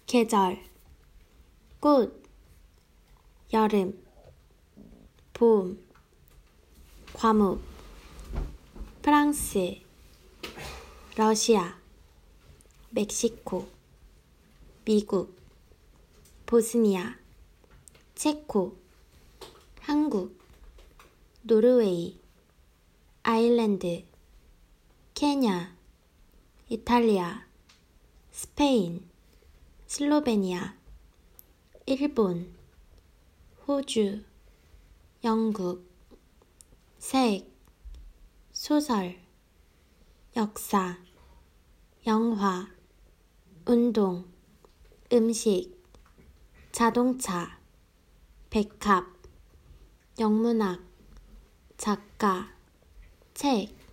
계절, 꽃, 여름, 봄, 과목, 프랑스, 러시아, 멕시코, 미국, 보스니아, 체코, 한국, 노르웨이, 아일랜드, 케냐, 이탈리아, 스페인, 슬로베니아, 일본, 호주, 영국, 색, 소설, 역사, 영화, 운동, 음식, 자동차, 백합, 영문학, 작가, 책,